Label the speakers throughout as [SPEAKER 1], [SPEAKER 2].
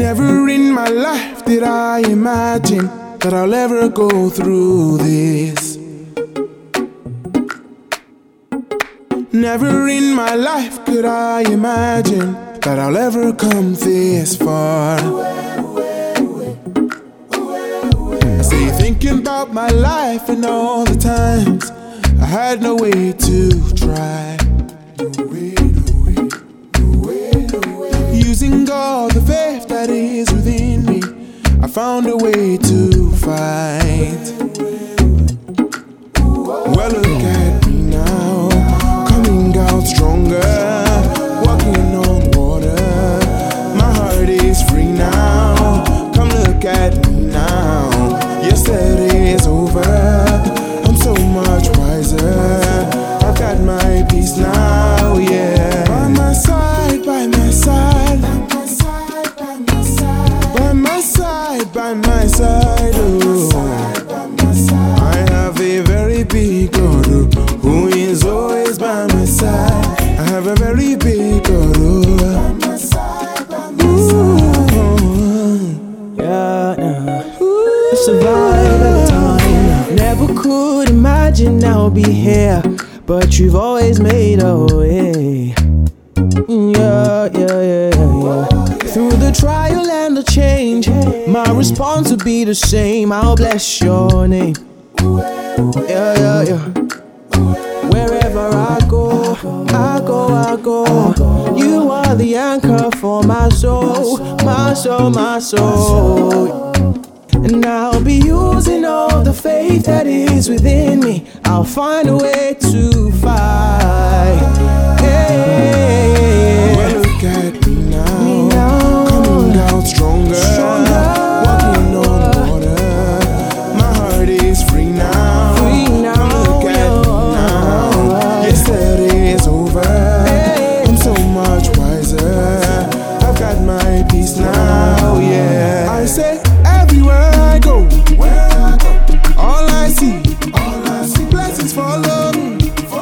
[SPEAKER 1] Never in my life did I imagine that I'll ever go through this. Never in my life could I imagine that I'll ever come this far. I stay thinking about my life and all the times I had no way to try. Using all the faith that is within me, I found a way to fight. Well, look at me now, coming out stronger, walking on water. My heart is free now. Come look at me now. Yesterday is over. I'm so much wiser. I've got my peace now, yeah. By my side, by my side, by my side, by my side, oh. I have a very big God who is always by my side. I have a very big God by my side, by my side.
[SPEAKER 2] Yeah, survive every time. Never could imagine I'll be here, but you've always made a way. Yeah. Through the trial and the change, my response will be the same. I'll bless your name. Yeah. Wherever I go. You are the anchor for my soul. And I'll be using all the faith that is within me. I'll find a way to fight.
[SPEAKER 1] Well, look at me now, coming out stronger, walking on water. My heart is free now. Look at me now. Yesterday is over. I'm so much wiser. I've got my peace now, yeah. I say everywhere I go, all I see, blessings follow me.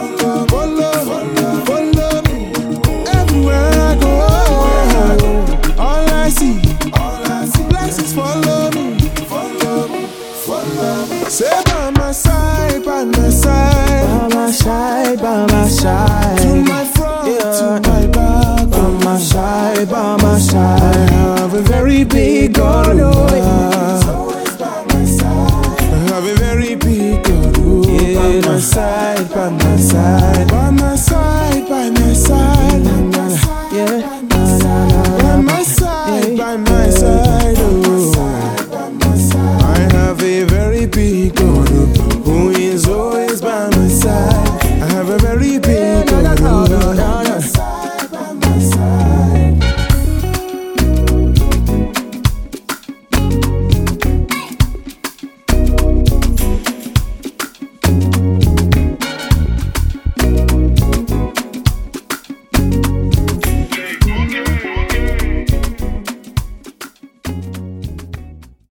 [SPEAKER 1] Everywhere I go, all I see, blessings follow me. Say by my side, by my side,
[SPEAKER 2] by my side, by my side.
[SPEAKER 1] to my front, to my back,
[SPEAKER 2] by my side, by my side.
[SPEAKER 1] I have a very big God. I have a very big God. By my side, by my side.